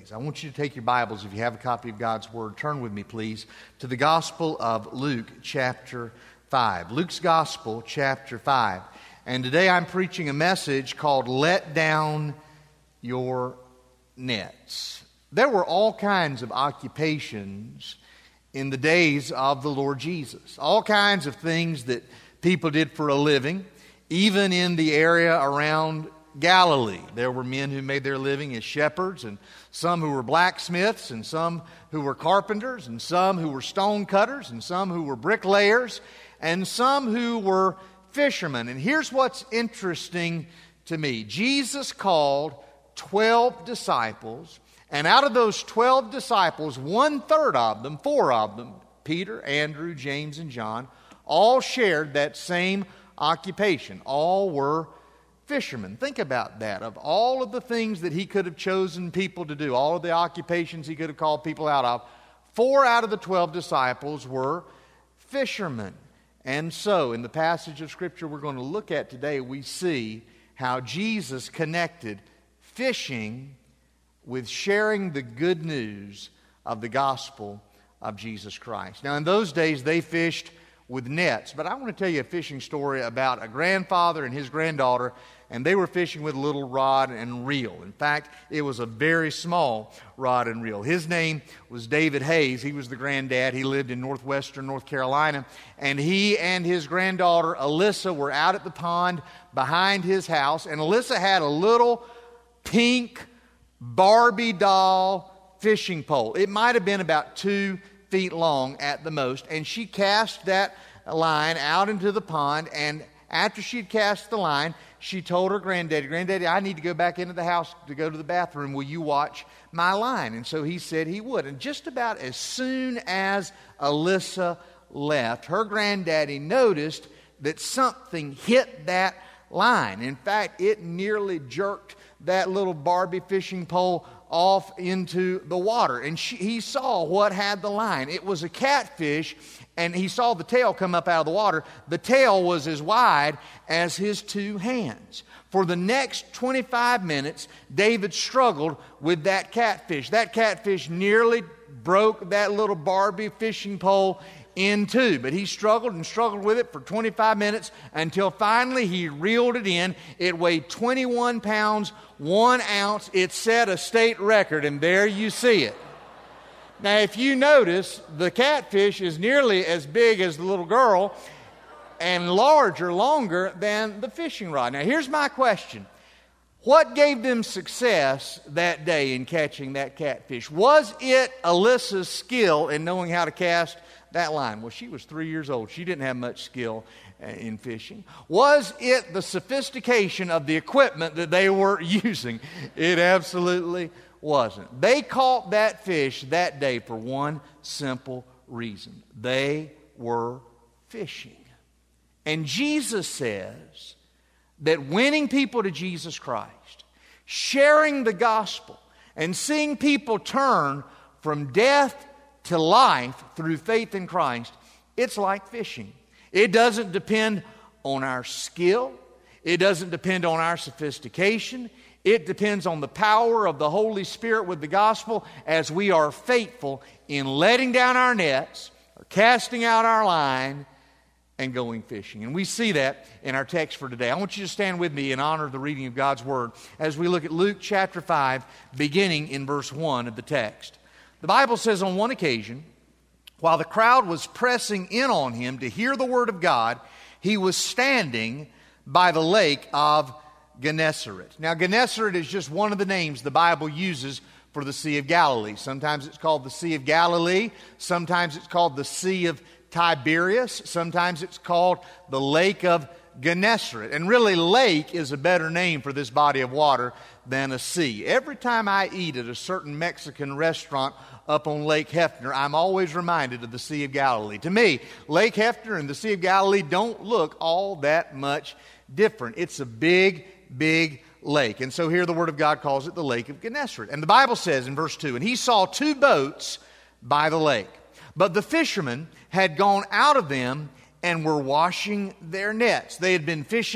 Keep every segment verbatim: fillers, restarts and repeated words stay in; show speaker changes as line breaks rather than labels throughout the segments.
I want you to take your Bibles, if you have a copy of God's Word, turn with me, please, to the Gospel of Luke, chapter five. Luke's Gospel, chapter five. And today I'm preaching a message called Let Down Your Nets. There were all kinds of occupations in the days of the Lord Jesus. All kinds of things that people did for a living, even in the area around Galilee. There were men who made their living as shepherds, and some who were blacksmiths, and some who were carpenters, and some who were stone cutters, and some who were bricklayers, and some who were fishermen. And here's what's interesting to me. Jesus called twelve disciples, and out of those twelve disciples, one-third of them, four of them, Peter, Andrew, James, and John, all shared that same occupation. All were fishermen. Think about that. Of all of the things that he could have chosen people to do, all of the occupations he could have called people out of, four out of the twelve disciples were fishermen. And so, in the passage of Scripture we're going to look at today, we see how Jesus connected fishing with sharing the good news of the gospel of Jesus Christ. Now, in those days, they fished with nets, but I want to tell you a fishing story about a grandfather and his granddaughter, and they were fishing with a little rod and reel. In fact, it was a very small rod and reel. His name was David Hayes. He was the granddad. He lived in northwestern North Carolina, and he and his granddaughter Alyssa were out at the pond behind his house, and Alyssa had a little pink Barbie doll fishing pole. It might have been about two feet long at the most, and she cast that line out into the pond, and after she'd cast the line, she told her granddaddy, Granddaddy, I need to go back into the house to go to the bathroom. Will you watch my line? And so he said he would. And just about as soon as Alyssa left, her granddaddy noticed that something hit that line. In fact, it nearly jerked that little Barbie fishing pole off into the water. And she, he saw what had the line. It was a catfish, and he saw the tail come up out of the water. The tail was as wide as his two hands. For the next twenty-five minutes, David struggled with that catfish. That catfish nearly broke that little Barbie fishing pole in two. But he struggled and struggled with it for twenty-five minutes until finally he reeled it in. It weighed twenty-one pounds, one ounce. It set a state record, and there you see it. Now, if you notice, the catfish is nearly as big as the little girl and larger, longer than the fishing rod. Now, here's my question. What gave them success that day in catching that catfish? Was it Alyssa's skill in knowing how to cast that line? Well, she was three years old. She didn't have much skill uh, in fishing. Was it the sophistication of the equipment that they were using? It absolutely wasn't. They caught that fish that day for one simple reason. They were fishing. And Jesus says that winning people to Jesus Christ, sharing the gospel, and seeing people turn from death to life through faith in Christ, it's like fishing. It doesn't depend on our skill. It doesn't depend on our sophistication. It depends on the power of the Holy Spirit with the gospel as we are faithful in letting down our nets, or casting out our line, and going fishing. And we see that in our text for today. I want you to stand with me in honor of the reading of God's Word as we look at Luke chapter five, beginning in verse one of the text. The Bible says, on one occasion, while the crowd was pressing in on him to hear the word of God, he was standing by the lake of Gennesaret. Now, Gennesaret is just one of the names the Bible uses for the Sea of Galilee. Sometimes it's called the Sea of Galilee. Sometimes it's called the Sea of Tiberias. Sometimes it's called the Lake of Gennesaret. And really, lake is a better name for this body of water than a sea. Every time I eat at a certain Mexican restaurant up on Lake Hefner, I'm always reminded of the Sea of Galilee. To me, Lake Hefner and the Sea of Galilee don't look all that much different. It's a big, big lake. And so here the Word of God calls it the Lake of Gennesaret. And the Bible says in verse two, and he saw two boats by the lake, but the fishermen had gone out of them and were washing their nets. They had been fishing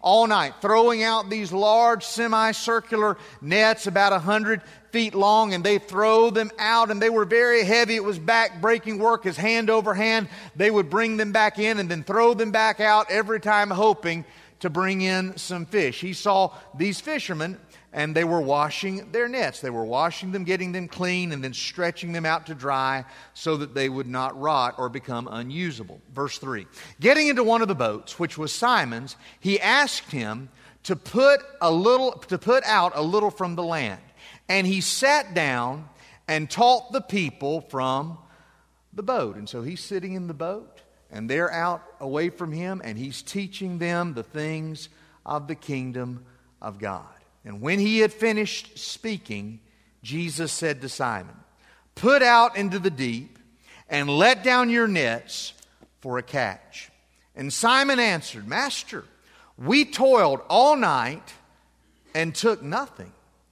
all night, throwing out these large semicircular nets about a hundred feet long, and they throw them out, and they were very heavy. It was back-breaking work, as hand over hand they would bring them back in and then throw them back out every time, hoping to bring in some fish. He saw these fishermen, and they were washing their nets. They were washing them, getting them clean, and then stretching them out to dry so that they would not rot or become unusable. Verse three, getting into one of the boats, which was Simon's, he asked him to put a little, to put out a little from the land. And he sat down and taught the people from the boat. And so he's sitting in the boat, and they're out away from him, and he's teaching them the things of the kingdom of God. And when he had finished speaking, Jesus said to Simon, "Put out into the deep and let down your nets for a catch." And Simon answered, "Master, we toiled all night and took nothing.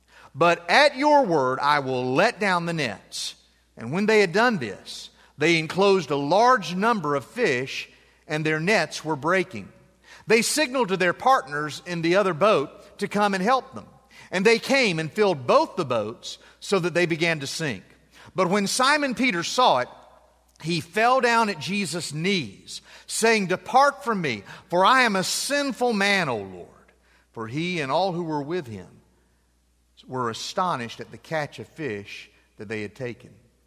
But at your word I will let down the nets." And when they had done this, they enclosed a large number of fish, and their nets were breaking. They signaled to their partners in the other boat to come and help them. And they came and filled both the boats so that they began to sink. But when Simon Peter saw it, he fell down at Jesus' knees, saying, "Depart from me, for I am a sinful man, O Lord." For he and all who were with him were astonished at the catch of fish that they had taken.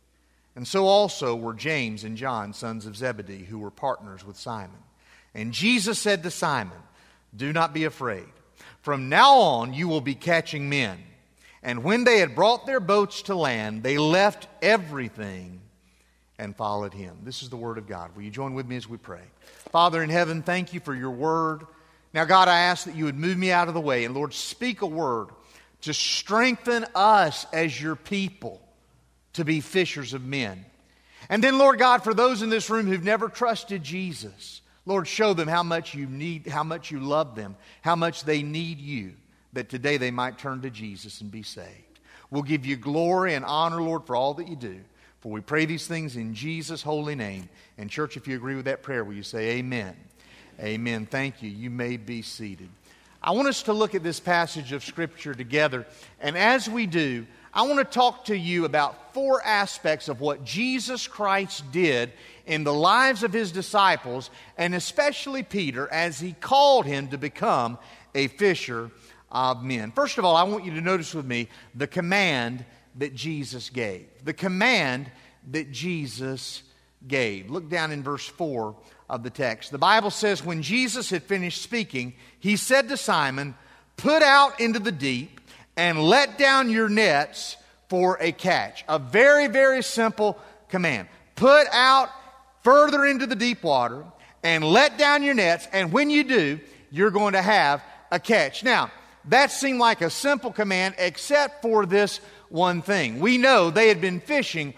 And so also were James and John, sons of Zebedee, who were partners with Simon. And Jesus said to Simon, "Do not be afraid. From now on you will be catching men." And when they had brought their boats to land, they left everything and followed him. This is the word of God. Will you join with me as we pray? Father in heaven, thank you for your word. Now, God, I ask that you would move me out of the way. And Lord, speak a word to strengthen us as your people to be fishers of men. And then, Lord God, for those in this room who've never trusted Jesus, Lord, show them how much you need, how much you love them, how much they need you, that today they might turn to Jesus and be saved. We'll give you glory and honor, Lord, for all that you do. For we pray these things in Jesus' holy name. And church, if you agree with that prayer, will you say amen? Amen. Thank you. You may be seated. I want us to look at this passage of Scripture together. And as we do, I want to talk to you about four aspects of what Jesus Christ did in the lives of his disciples, and especially Peter, as he called him to become a fisher of men. First of all, I want you to notice with me the command that Jesus gave. The command that Jesus gave. Look down in verse four of the text. The Bible says, when Jesus had finished speaking, he said to Simon, "Put out into the deep and let down your nets for a catch." A very, very simple command. Put out further into the deep water and let down your nets, and when you do, you're going to have a catch. Now, that seemed like a simple command except for this one thing. We know they had been fishing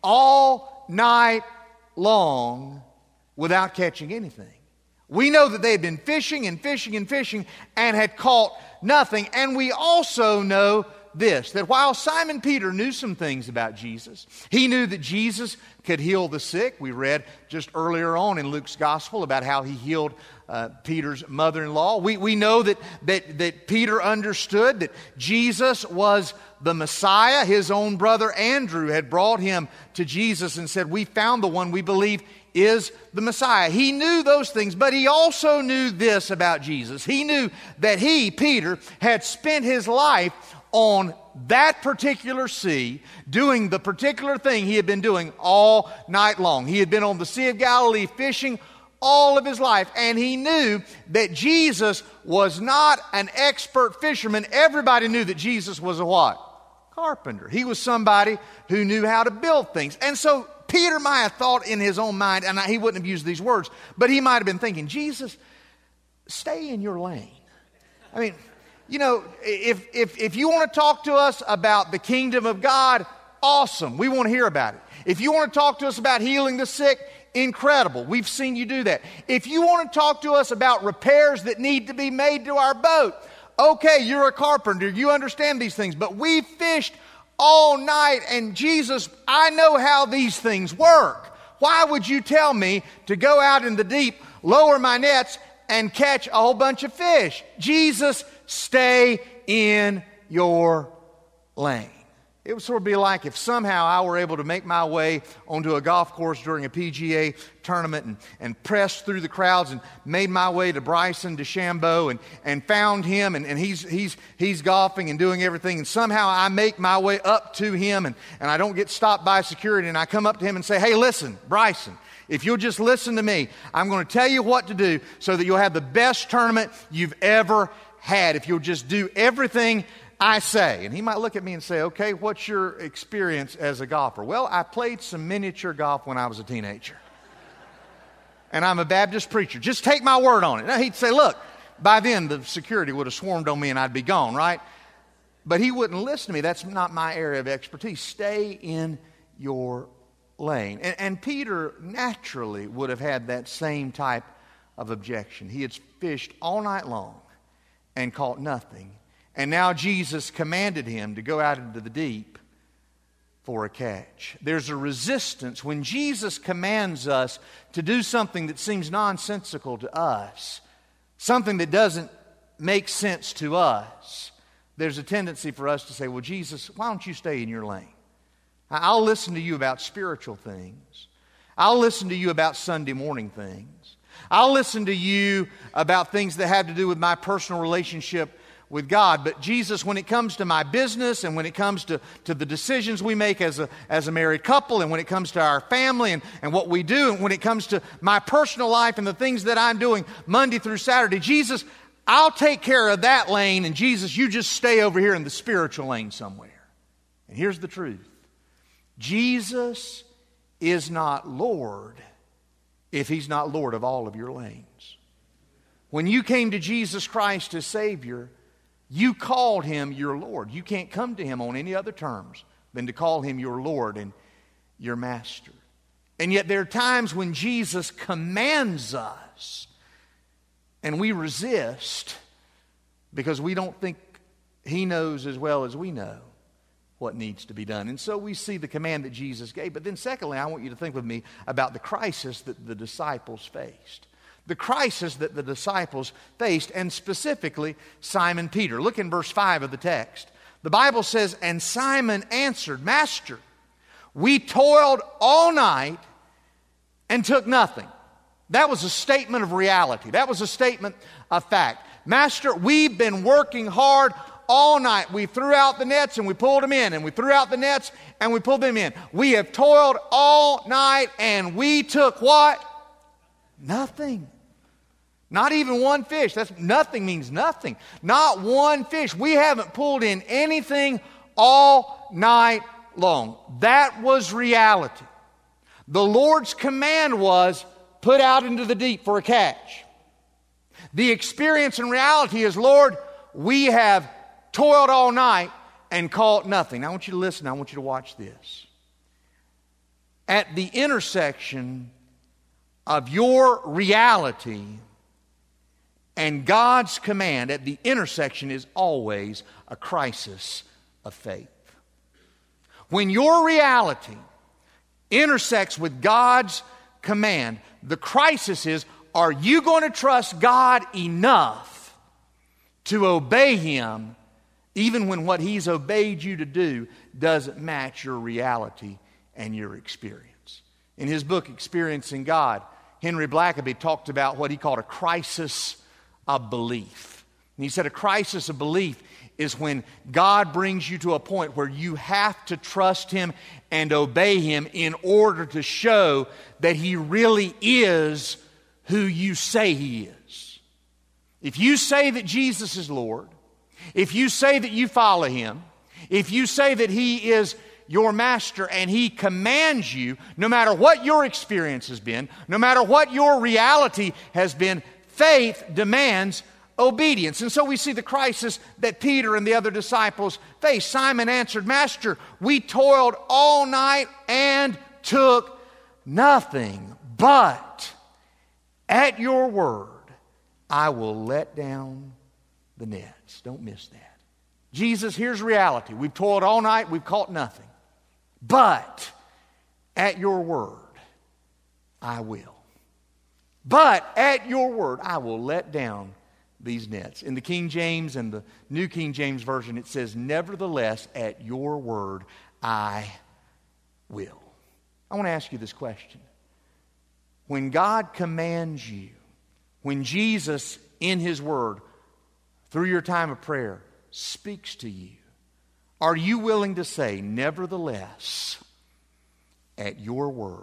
all night long without catching anything. We know that they had been fishing and fishing and fishing and had caught nothing. And we also know this, that while Simon Peter knew some things about Jesus, he knew that Jesus could heal the sick. We read just earlier on in Luke's gospel about how he healed uh, Peter's mother-in-law. We, we know that, that, that Peter understood that Jesus was the Messiah. His own brother Andrew had brought him to Jesus and said, "We found the one we believe is the Messiah." He knew those things, but he also knew this about Jesus. He knew that he, Peter, had spent his life on that particular sea, doing the particular thing he had been doing all night long. He had been on the Sea of Galilee fishing all of his life, and he knew that Jesus was not an expert fisherman. Everybody knew that Jesus was a what? Carpenter. He was somebody who knew how to build things. And so Peter might have thought in his own mind, and he wouldn't have used these words, but he might have been thinking, Jesus, stay in your lane. I mean, you know, if, if, if you want to talk to us about the kingdom of God, awesome. We want to hear about it. If you want to talk to us about healing the sick, incredible. We've seen you do that. If you want to talk to us about repairs that need to be made to our boat, okay, you're a carpenter. You understand these things. But we fished all night, and Jesus, I know how these things work. Why would you tell me to go out in the deep, lower my nets, and catch a whole bunch of fish. Jesus, stay in your lane. It would sort of be like if somehow I were able to make my way onto a golf course during a P G A tournament and, and pressed through the crowds and made my way to Bryson DeChambeau and, and found him and, and he's, he's, he's golfing and doing everything, and somehow I make my way up to him and, and I don't get stopped by security, and I come up to him and say, hey, listen, Bryson, if you'll just listen to me, I'm going to tell you what to do so that you'll have the best tournament you've ever had if you'll just do everything I say. And he might look at me and say, okay, what's your experience as a golfer? Well, I played some miniature golf when I was a teenager. And I'm a Baptist preacher. Just take my word on it. Now, he'd say, look, by then the security would have swarmed on me and I'd be gone, right? But he wouldn't listen to me. That's not my area of expertise. Stay in your lane. And, and Peter naturally would have had that same type of objection. He had fished all night long and caught nothing. And now Jesus commanded him to go out into the deep for a catch. There's a resistance when Jesus commands us to do something that seems nonsensical to us, something that doesn't make sense to us. There's a tendency for us to say, well, Jesus, why don't you stay in your lane? I'll listen to you about spiritual things. I'll listen to you about Sunday morning things. I'll listen to you about things that have to do with my personal relationship with God. But Jesus, when it comes to my business and when it comes to, to the decisions we make as a, as a married couple, and when it comes to our family and, and what we do, and when it comes to my personal life and the things that I'm doing Monday through Saturday, Jesus, I'll take care of that lane, and Jesus, you just stay over here in the spiritual lane somewhere. And here's the truth. Jesus is not Lord if He's not Lord of all of your lanes. When you came to Jesus Christ as Savior, you called Him your Lord. You can't come to Him on any other terms than to call Him your Lord and your Master. And yet there are times when Jesus commands us and we resist because we don't think He knows as well as we know what needs to be done. And so we see the command that Jesus gave. But then secondly, I want you to think with me about the crisis that the disciples faced. The crisis that the disciples faced, and specifically Simon Peter. Look in verse five of the text. The Bible says, and Simon answered, Master, we toiled all night and took nothing. That was a statement of reality. That was a statement of fact. Master, we've been working hard all night. We threw out the nets and we pulled them in, and we threw out the nets and we pulled them in. We have toiled all night and we took what? Nothing. Not even one fish. That's nothing means nothing. Not one fish. We haven't pulled in anything all night long. That was reality. The Lord's command was put out into the deep for a catch. The experience and reality is, Lord, we have toiled all night and caught nothing. Now, I want you to listen. I want you to watch this. At the intersection of your reality and God's command, at the intersection is always a crisis of faith. When your reality intersects with God's command, the crisis is, are you going to trust God enough to obey Him even when what He's obeyed you to do doesn't match your reality and your experience? In his book, Experiencing God, Henry Blackaby talked about what he called a crisis of belief. And he said a crisis of belief is when God brings you to a point where you have to trust Him and obey Him in order to show that He really is who you say He is. If you say that Jesus is Lord, if you say that you follow Him, if you say that He is your Master and He commands you, no matter what your experience has been, no matter what your reality has been, faith demands obedience. And so we see the crisis that Peter and the other disciples faced. Simon answered, Master, we toiled all night and took nothing, but at your word I will let down the nets. Don't miss that. Jesus, here's reality. We've toiled all night, we've caught nothing. But at your word, I will. But at your word, I will let down these nets. In the King James and the New King James Version, it says, nevertheless, at your word, I will. I want to ask you this question. When God commands you, when Jesus, in His Word, through your time of prayer, speaks to you, are you willing to say, nevertheless, at your word,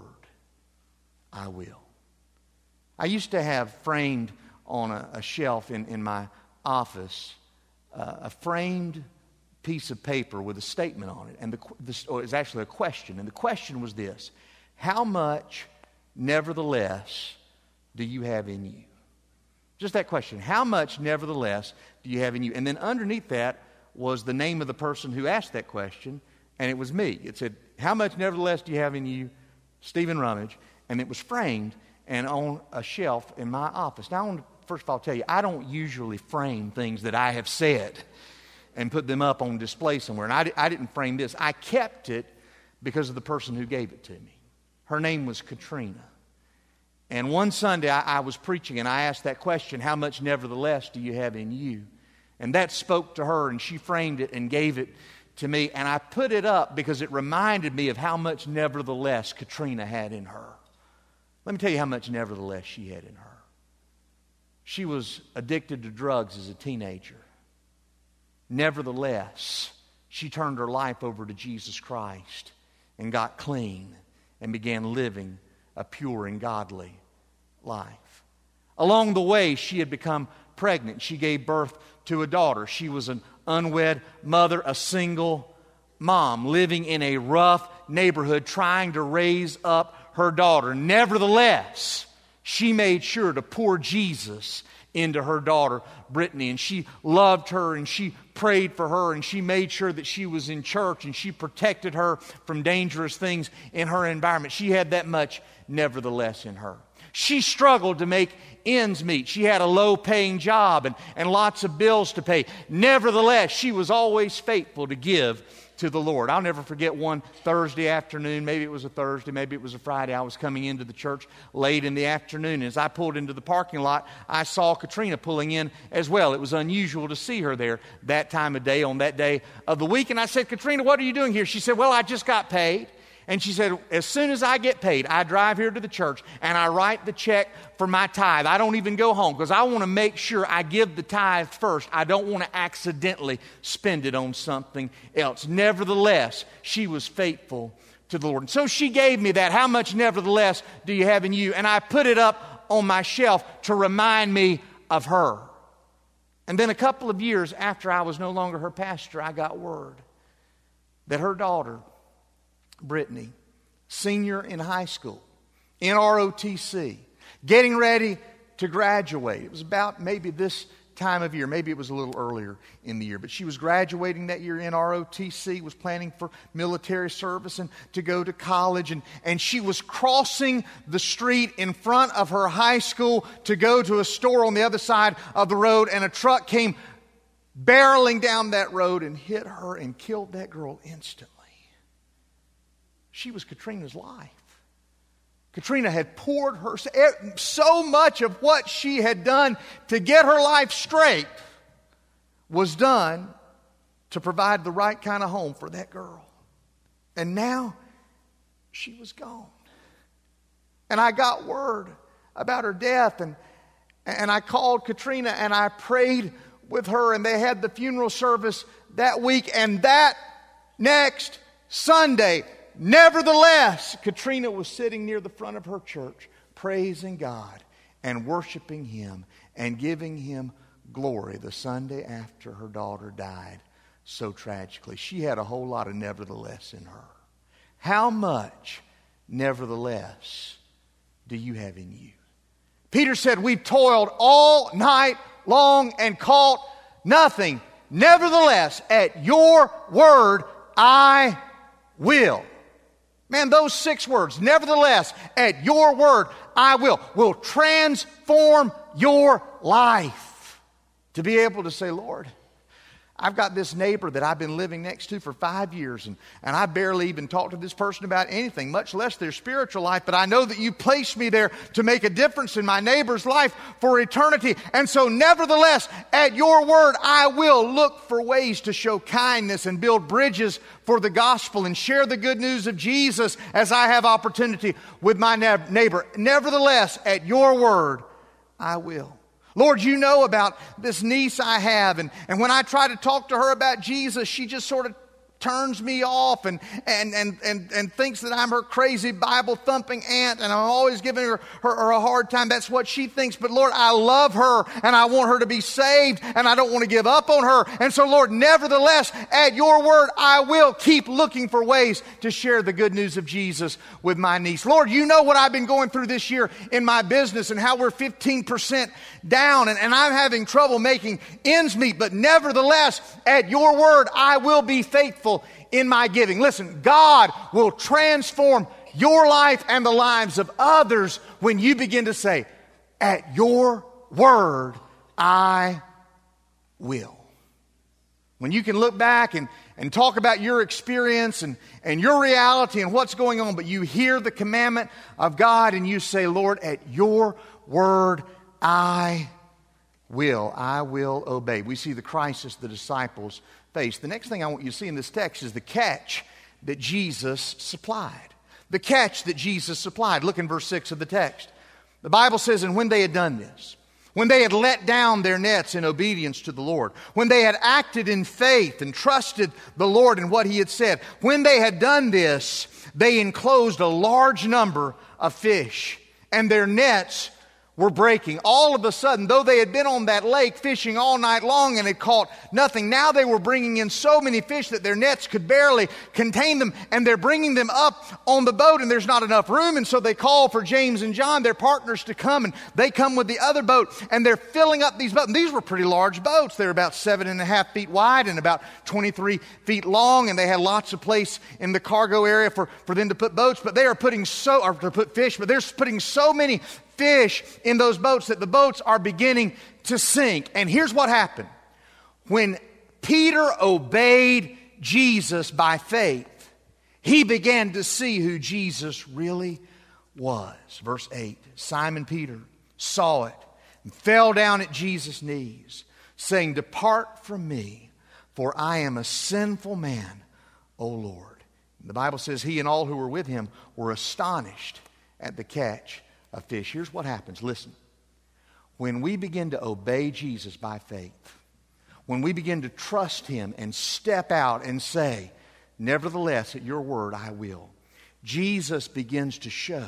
I will? I used to have framed on a, a shelf in, in my office uh, a framed piece of paper with a statement on it. And the, this, or it was actually a question. And the question was this: how much, nevertheless, do you have in you? Just that question. How much, nevertheless, do you have in you? And then underneath that was the name of the person who asked that question, and it was me. It said, how much, nevertheless, do you have in you, Stephen Rummage? And it was framed and on a shelf in my office. Now, I want to first of all tell you, I don't usually frame things that I have said and put them up on display somewhere. And I, I didn't frame this. I kept it because of the person who gave it to me. Her name was Katrina. And one Sunday I, I was preaching and I asked that question, how much nevertheless do you have in you? And that spoke to her, and she framed it and gave it to me. And I put it up because it reminded me of how much nevertheless Katrina had in her. Let me tell you how much nevertheless she had in her. She was addicted to drugs as a teenager. Nevertheless, she turned her life over to Jesus Christ and got clean and began living a pure and godly life. Along the way, she had become pregnant. She gave birth to a daughter. She was an unwed mother, a single mom, living in a rough neighborhood, trying to raise up her daughter. Nevertheless, she made sure to pour Jesus into her daughter, Brittany, and she loved her, and she prayed for her, and she made sure that she was in church, and she protected her from dangerous things in her environment. She had that much nevertheless in her. She struggled to make ends meet. She had a low-paying job and, and lots of bills to pay. Nevertheless, she was always faithful to give to the Lord. I'll never forget one Thursday afternoon. Maybe it was a Thursday, maybe it was a Friday. I was coming into the church late in the afternoon. As I pulled into the parking lot, I saw Katrina pulling in as well. It was unusual to see her there that time of day, on that day of the week. And I said, Katrina, what are you doing here? She said, well, I just got paid. And she said, as soon as I get paid, I drive here to the church and I write the check for my tithe. I don't even go home because I want to make sure I give the tithe first. I don't want to accidentally spend it on something else. Nevertheless, she was faithful to the Lord. And so she gave me that. How much nevertheless do you have in you? And I put it up on my shelf to remind me of her. And then a couple of years after I was no longer her pastor, I got word that her daughter, Brittany, senior in high school, in R O T C, getting ready to graduate. It was about maybe this time of year. Maybe it was a little earlier in the year. But she was graduating that year in R O T C, was planning for military service and to go to college. And, and she was crossing the street in front of her high school to go to a store on the other side of the road. And a truck came barreling down that road and hit her and killed that girl instantly. She was Katrina's life. Katrina had poured her, so much of what she had done to get her life straight was done to provide the right kind of home for that girl. And now she was gone. And I got word about her death, and, and I called Katrina and I prayed with her, and they had the funeral service that week. And that next Sunday, nevertheless, Katrina was sitting near the front of her church, praising God and worshiping Him and giving Him glory the Sunday after her daughter died so tragically. She had a whole lot of nevertheless in her. How much nevertheless do you have in you? Peter said, we've toiled all night long and caught nothing. Nevertheless, at your word, I will. Man, those six words, nevertheless, at your word, I will, will transform your life. To be able to say, Lord, I've got this neighbor that I've been living next to for five years, and, and I barely even talk to this person about anything, much less their spiritual life, but I know that you placed me there to make a difference in my neighbor's life for eternity. And so nevertheless, at your word, I will look for ways to show kindness and build bridges for the gospel and share the good news of Jesus as I have opportunity with my neighbor. Nevertheless, at your word, I will. Lord, you know about this niece I have, and, and when I try to talk to her about Jesus, she just sort of turns me off and, and, and, and, and thinks that I'm her crazy Bible-thumping aunt, and I'm always giving her, her, her a hard time. That's what she thinks. But Lord, I love her, and I want her to be saved, and I don't want to give up on her. And so, Lord, nevertheless, at your word, I will keep looking for ways to share the good news of Jesus with my niece. Lord, you know what I've been going through this year in my business and how we're fifteen percent down, and, and I'm having trouble making ends meet. But nevertheless, at your word, I will be faithful in my giving. Listen, God will transform your life and the lives of others when you begin to say, at your word, I will. When you can look back and, and talk about your experience and, and your reality and what's going on, but you hear the commandment of God and you say, Lord, at your word, I will. I will obey. We see the crisis the disciples face. The next thing I want you to see in this text is the catch that Jesus supplied. The catch that Jesus supplied. Look in verse six of the text. The Bible says, and when they had done this, when they had let down their nets in obedience to the Lord, when they had acted in faith and trusted the Lord in what He had said, when they had done this, they enclosed a large number of fish, and their nets were breaking. All of a sudden, though they had been on that lake fishing all night long and had caught nothing, now they were bringing in so many fish that their nets could barely contain them, and they're bringing them up on the boat, and there's not enough room, and so they call for James and John, their partners, to come, and they come with the other boat, and they're filling up these boats. And these were pretty large boats. They're about seven and a half feet wide and about twenty-three feet long, and they had lots of place in the cargo area for, for them to put boats, but they are putting so, or to put fish, but they're putting so many fish in those boats that the boats are beginning to sink. And here's what happened. When Peter obeyed Jesus by faith, he began to see who Jesus really was. Verse eight, Simon Peter saw it and fell down at Jesus' knees, saying, "Depart from me, for I am a sinful man, O Lord." And the Bible says he and all who were with him were astonished at the catch of fish. Here's what happens. Listen. When we begin to obey Jesus by faith, when we begin to trust Him and step out and say, nevertheless, at your word, I will, Jesus begins to show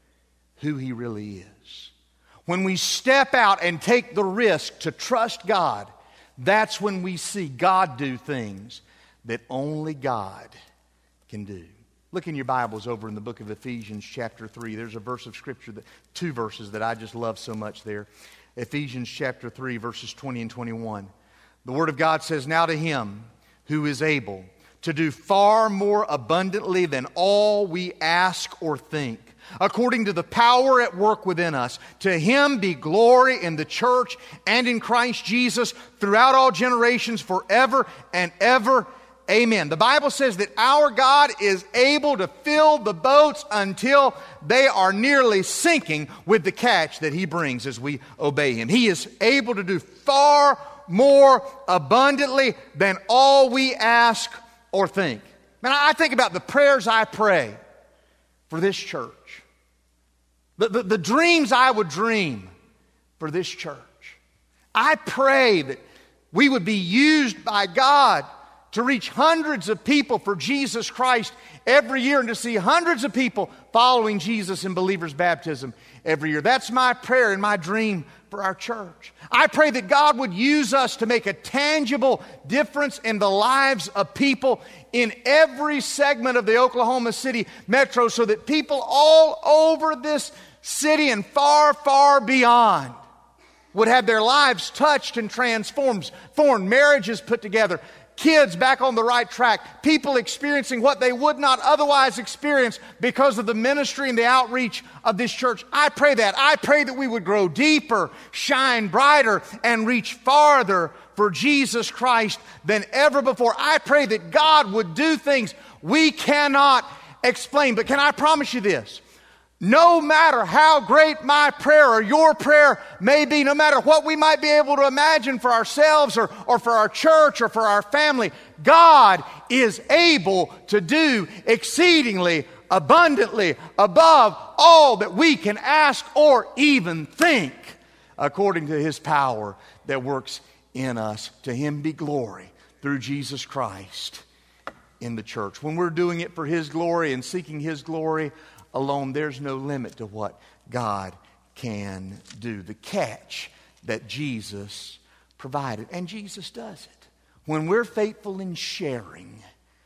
who He really is. When we step out and take the risk to trust God, that's when we see God do things that only God can do. Look in your Bibles over in the book of Ephesians chapter three. There's a verse of Scripture, that, two verses that I just love so much there. Ephesians chapter three, verses twenty and twenty-one. The Word of God says, "Now to Him who is able to do far more abundantly than all we ask or think, according to the power at work within us, to Him be glory in the church and in Christ Jesus throughout all generations, forever and ever. Amen." The Bible says that our God is able to fill the boats until they are nearly sinking with the catch that He brings as we obey Him. He is able to do far more abundantly than all we ask or think. Man, I think about the prayers I pray for this church. The, the, the dreams I would dream for this church. I pray that we would be used by God to reach hundreds of people for Jesus Christ every year, and to see hundreds of people following Jesus in believers' baptism every year. That's my prayer and my dream for our church. I pray that God would use us to make a tangible difference in the lives of people in every segment of the Oklahoma City metro, so that people all over this city and far, far beyond would have their lives touched and transformed, formed, marriages put together, kids back on the right track, people experiencing what they would not otherwise experience because of the ministry and the outreach of this church. I pray that. I pray that we would grow deeper, shine brighter, and reach farther for Jesus Christ than ever before. I pray that God would do things we cannot explain. But can I promise you this? No matter how great my prayer or your prayer may be, no matter what we might be able to imagine for ourselves or, or for our church or for our family, God is able to do exceedingly abundantly above all that we can ask or even think, according to His power that works in us. To Him be glory through Jesus Christ in the church. When we're doing it for His glory and seeking His glory alone, there's no limit to what God can do. The catch that Jesus provided, and Jesus does it. When we're faithful in sharing,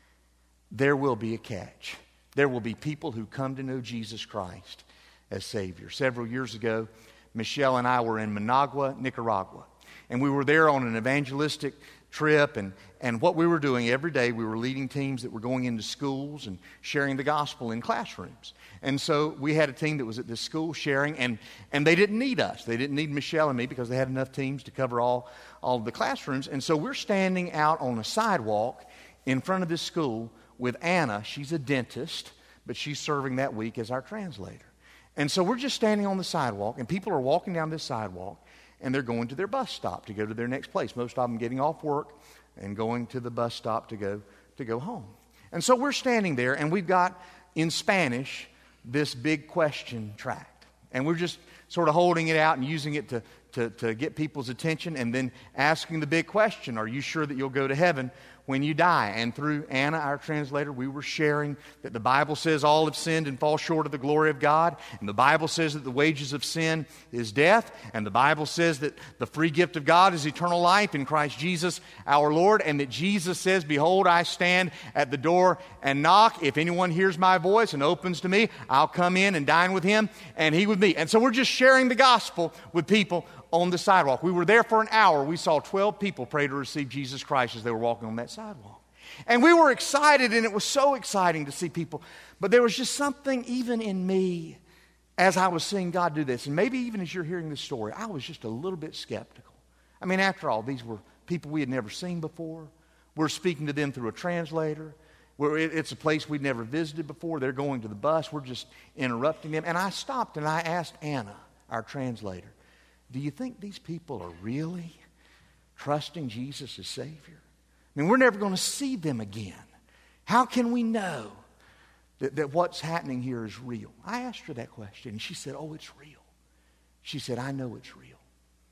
there will be a catch. There will be people who come to know Jesus Christ as Savior. Several years ago, Michelle and I were in Managua, Nicaragua, and we were there on an evangelistic trip, and, and what we were doing every day, we were leading teams that were going into schools and sharing the gospel in classrooms. And so we had a team that was at this school sharing, and, and they didn't need us. They didn't need Michelle and me because they had enough teams to cover all, all of the classrooms. And so we're standing out on a sidewalk in front of this school with Anna. She's a dentist, but she's serving that week as our translator. And so we're just standing on the sidewalk, and people are walking down this sidewalk, and they're going to their bus stop to go to their next place. Most of them getting off work and going to the bus stop to go to go home. And so we're standing there, and we've got, in Spanish, this big question tract. And we're just sort of holding it out and using it to, to, to get people's attention, and then asking the big question, are you sure that you'll go to heaven when you die? And through Anna, our translator, we were sharing that the Bible says all have sinned and fall short of the glory of God. And the Bible says that the wages of sin is death. And the Bible says that the free gift of God is eternal life in Christ Jesus our Lord. And that Jesus says, behold, I stand at the door and knock. If anyone hears my voice and opens to me, I'll come in and dine with him and he with me. And so we're just sharing the gospel with people on the sidewalk. We were there for an hour. We saw twelve people pray to receive Jesus Christ as they were walking on that sidewalk. And we were excited, and it was so exciting to see people. But there was just something even in me as I was seeing God do this. And maybe even as you're hearing this story, I was just a little bit skeptical. I mean, after all, these were people we had never seen before. We're speaking to them through a translator. We're, it's a place we'd never visited before. They're going to the bus. We're just interrupting them. And I stopped and I asked Anna, our translator, do you think these people are really trusting Jesus as Savior? I mean, we're never going to see them again. How can we know that, that what's happening here is real? I asked her that question, and she said, oh, it's real. She said, I know it's real.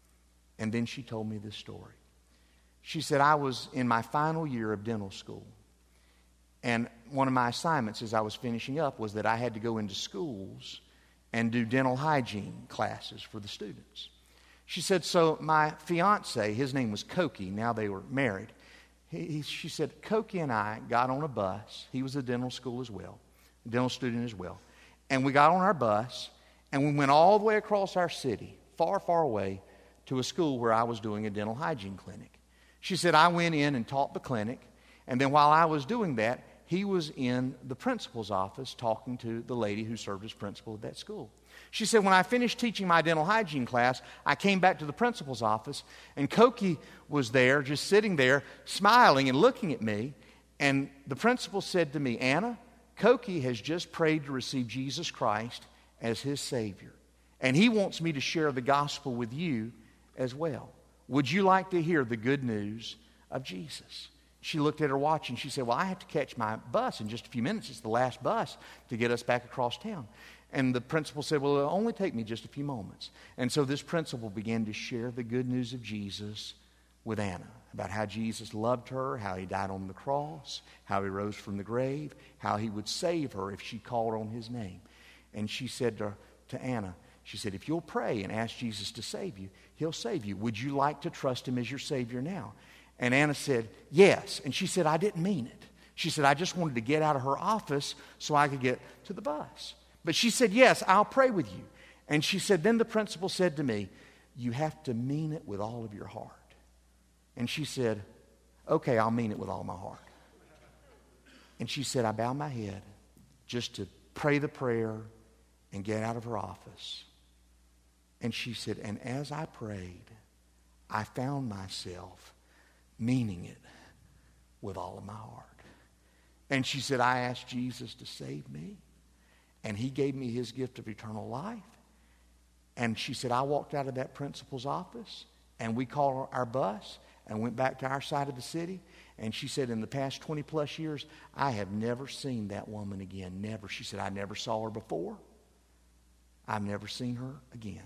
And then she told me this story. She said, I was in my final year of dental school, and one of my assignments as I was finishing up was that I had to go into schools and do dental hygiene classes for the students. She said, so my fiance, his name was Koki, now they were married. He, he, she said, Koki and I got on a bus. He was a dental school as well, a dental student as well. And we got on our bus, and we went all the way across our city, far, far away, to a school where I was doing a dental hygiene clinic. She said, I went in and taught the clinic, and then while I was doing that, he was in the principal's office talking to the lady who served as principal at that school. She said, when I finished teaching my dental hygiene class, I came back to the principal's office, and Koki was there, just sitting there, smiling and looking at me. And the principal said to me, Anna, Koki has just prayed to receive Jesus Christ as his Savior, and he wants me to share the gospel with you as well. Would you like to hear the good news of Jesus? She looked at her watch and she said, well, I have to catch my bus in just a few minutes. It's the last bus to get us back across town. And the principal said, well, it'll only take me just a few moments. And so this principal began to share the good news of Jesus with Anna, about how Jesus loved her, how he died on the cross, how he rose from the grave, how he would save her if she called on his name. And she said to, to Anna, she said, if you'll pray and ask Jesus to save you, he'll save you. Would you like to trust him as your Savior now? And Anna said, yes. And she said, I didn't mean it. She said, I just wanted to get out of her office so I could get to the bus. But she said, yes, I'll pray with you. And she said, then the principal said to me, you have to mean it with all of your heart. And she said, okay, I'll mean it with all my heart. And she said, I bow my head just to pray the prayer and get out of her office. And she said, and as I prayed, I found myself meaning it with all of my heart. And she said, I asked Jesus to save me, and he gave me his gift of eternal life. And she said, I walked out of that principal's office, and we called our bus and went back to our side of the city. And she said, in the past twenty plus years, I have never seen that woman again. Never. She said, I never saw her before. I've never seen her again.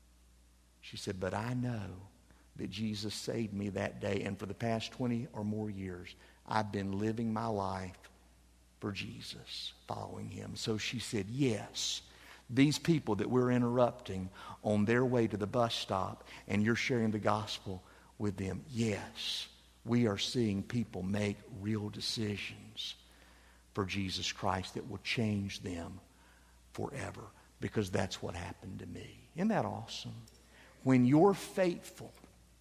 She said, but I know that Jesus saved me that day. And for the past twenty or more years, I've been living my life for Jesus, following him. So she said, yes, these people that we're interrupting on their way to the bus stop, and you're sharing the gospel with them, yes, we are seeing people make real decisions for Jesus Christ that will change them forever, because that's what happened to me. Isn't that awesome? When you're faithful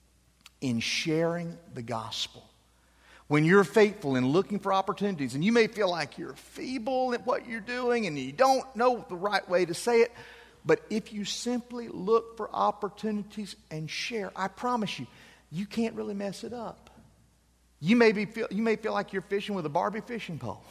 in sharing the gospel, when you're faithful in looking for opportunities, and you may feel like you're feeble at what you're doing and you don't know the right way to say it, but if you simply look for opportunities and share, I promise you, you can't really mess it up. You may be feel, you may feel like you're fishing with a Barbie fishing pole,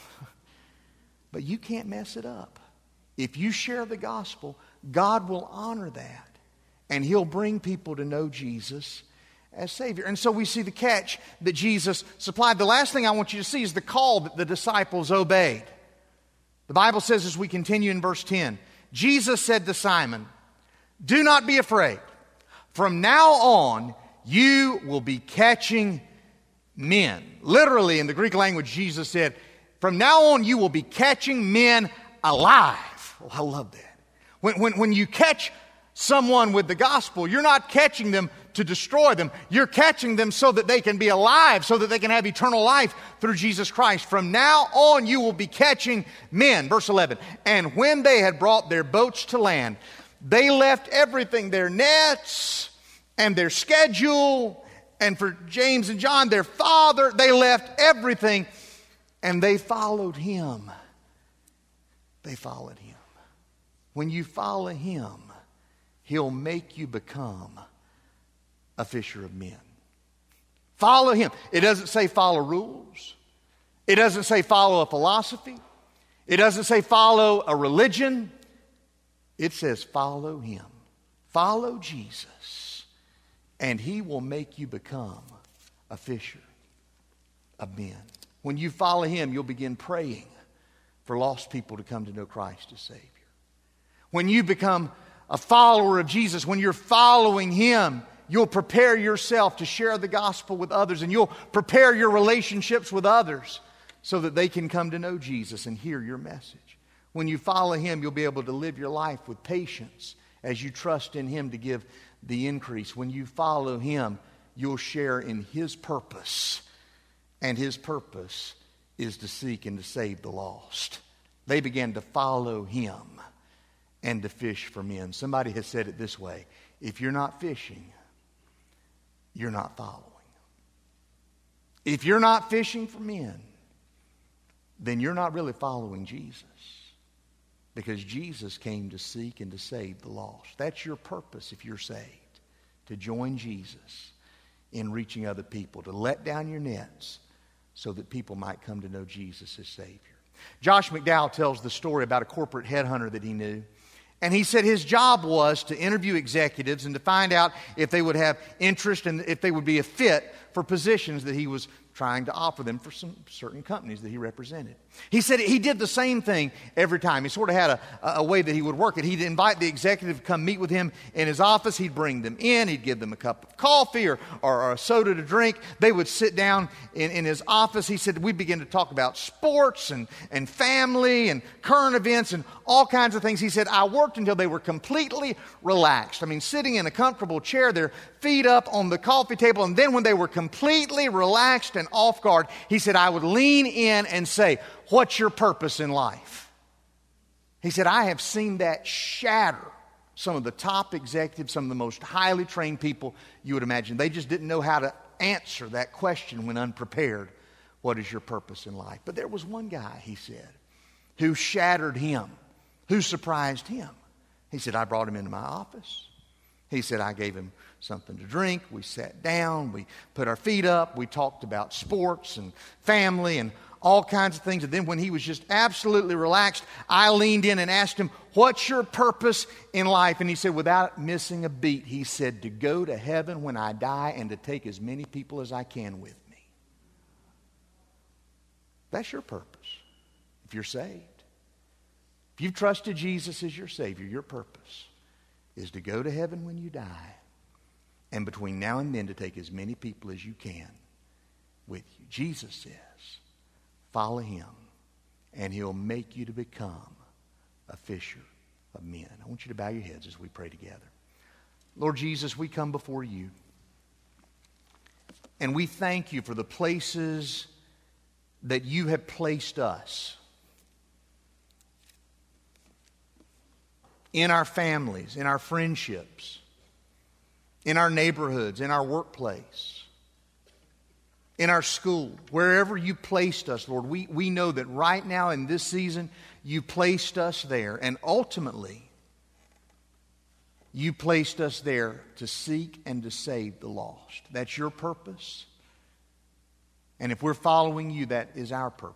but you can't mess it up. If you share the gospel, God will honor that, and he'll bring people to know Jesus as Savior. And so we see the catch that Jesus supplied. The last thing I want you to see is the call that the disciples obeyed. The Bible says, as we continue in verse ten, Jesus said to Simon, do not be afraid. From now on, you will be catching men. Literally, in the Greek language, Jesus said, from now on, you will be catching men alive. Oh, I love that. When, when, when you catch someone with the gospel, you're not catching them to destroy them. You're catching them so that they can be alive, so that they can have eternal life through Jesus Christ. From now on, you will be catching men. Verse eleven, and when they had brought their boats to land, they left everything, their nets and their schedule, and for James and John, their father, they left everything, and they followed him. They followed him. When you follow him, he'll make you become a fisher of men. Follow him. It doesn't say follow rules. It doesn't say follow a philosophy. It doesn't say follow a religion. It says follow him. Follow Jesus, and he will make you become a fisher of men. When you follow him, you'll begin praying for lost people to come to know Christ as Savior. When you become a follower of Jesus, when you're following him, you'll prepare yourself to share the gospel with others, and you'll prepare your relationships with others so that they can come to know Jesus and hear your message. When you follow him, you'll be able to live your life with patience as you trust in him to give the increase. When you follow him, you'll share in his purpose, and his purpose is to seek and to save the lost. They began to follow him and to fish for men. Somebody has said it this way: if you're not fishing, you're not following. If you're not fishing for men, then you're not really following Jesus, because Jesus came to seek and to save the lost. That's your purpose if you're saved, to join Jesus in reaching other people, to let down your nets so that people might come to know Jesus as Savior. Josh McDowell tells the story about a corporate headhunter that he knew. And he said his job was to interview executives and to find out if they would have interest and if they would be a fit for positions that he was trying to offer them for some certain companies that he represented. He said he did the same thing every time. He sort of had a, a way that he would work it. He'd invite the executive to come meet with him in his office. He'd bring them in. He'd give them a cup of coffee or, or, or a soda to drink. They would sit down in, in his office. He said we'd begin to talk about sports and, and family and current events and all kinds of things. He said I worked until they were completely relaxed. I mean, sitting in a comfortable chair, their feet up on the coffee table, and then when they were completely relaxed and off guard, he said I would lean in and say, what's your purpose in life? He said, I have seen that shatter some of the top executives, some of the most highly trained people you would imagine. They just didn't know how to answer that question when unprepared. What is your purpose in life? But there was one guy, he said, who shattered him, who surprised him. He said, I brought him into my office. He said, I gave him something to drink. We sat down. We put our feet up. We talked about sports and family and all kinds of things. And then when he was just absolutely relaxed, I leaned in and asked him, what's your purpose in life? And he said, without missing a beat, he said, to go to heaven when I die and to take as many people as I can with me. That's your purpose if you're saved. If you've trusted Jesus as your Savior, your purpose is to go to heaven when you die, and between now and then to take as many people as you can with you. Jesus says, follow Him, and He'll make you to become a fisher of men. I want you to bow your heads as we pray together. Lord Jesus, we come before you, and we thank you for the places that you have placed us. In our families, in our friendships, in our neighborhoods, in our workplace, in our school, wherever you placed us, Lord, we, we know that right now in this season, you placed us there. And ultimately, you placed us there to seek and to save the lost. That's your purpose. And if we're following you, that is our purpose.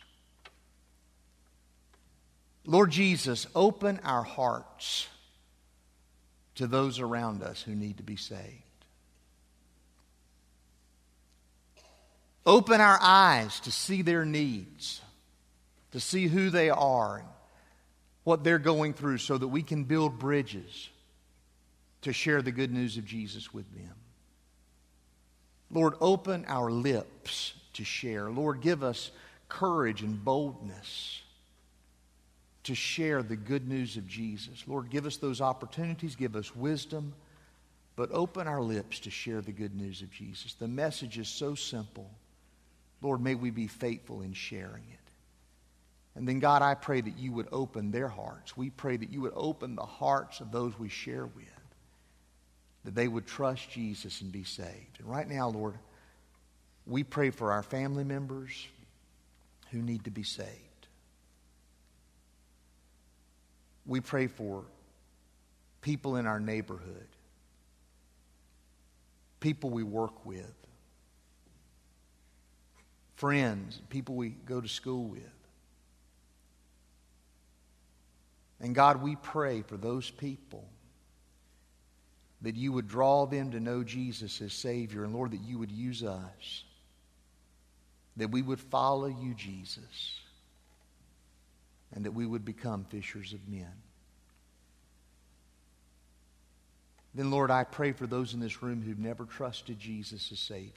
Lord Jesus, open our hearts to those around us who need to be saved. Open our eyes to see their needs, to see who they are and what they're going through so that we can build bridges to share the good news of Jesus with them. Lord, open our lips to share. Lord, give us courage and boldness to share the good news of Jesus. Lord, give us those opportunities, give us wisdom, but open our lips to share the good news of Jesus. The message is so simple. Lord, may we be faithful in sharing it. And then, God, I pray that you would open their hearts. We pray that you would open the hearts of those we share with, that they would trust Jesus and be saved. And right now, Lord, we pray for our family members who need to be saved. We pray for people in our neighborhood, people we work with, friends, people we go to school with. And God, we pray for those people that you would draw them to know Jesus as Savior. And Lord, that you would use us, that we would follow you, Jesus, and that we would become fishers of men. Then, Lord, I pray for those in this room who've never trusted Jesus as Savior.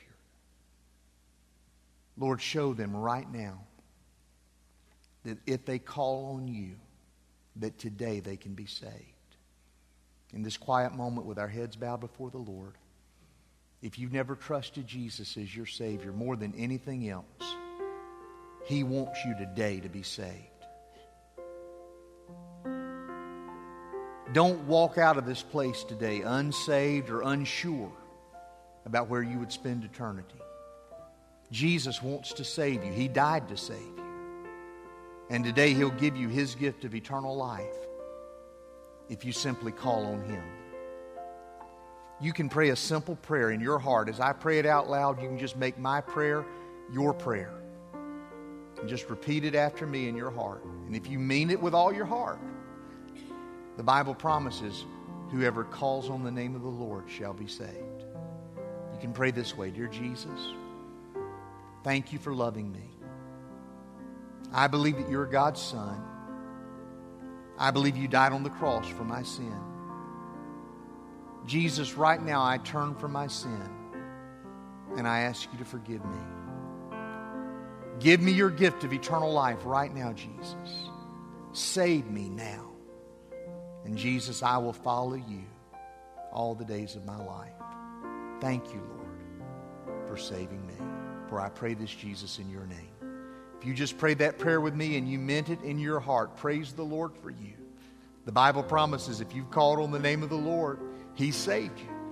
Lord, show them right now that if they call on you, that today they can be saved. In this quiet moment with our heads bowed before the Lord, if you've never trusted Jesus as your Savior more than anything else, He wants you today to be saved. Don't walk out of this place today unsaved or unsure about where you would spend eternity. Jesus wants to save you. He died to save you. And today He'll give you His gift of eternal life if you simply call on Him. You can pray a simple prayer in your heart. As I pray it out loud, you can just make my prayer your prayer. And just repeat it after me in your heart. And if you mean it with all your heart, the Bible promises whoever calls on the name of the Lord shall be saved. You can pray this way: Dear Jesus, thank you for loving me. I believe that you're God's Son. I believe you died on the cross for my sin. Jesus, right now I turn from my sin and I ask you to forgive me. Give me your gift of eternal life right now, Jesus. Save me now. And Jesus, I will follow you all the days of my life. Thank you, Lord, for saving me. For I pray this, Jesus, in your name. If you just prayed that prayer with me and you meant it in your heart, praise the Lord for you. The Bible promises if you've called on the name of the Lord, He saved you.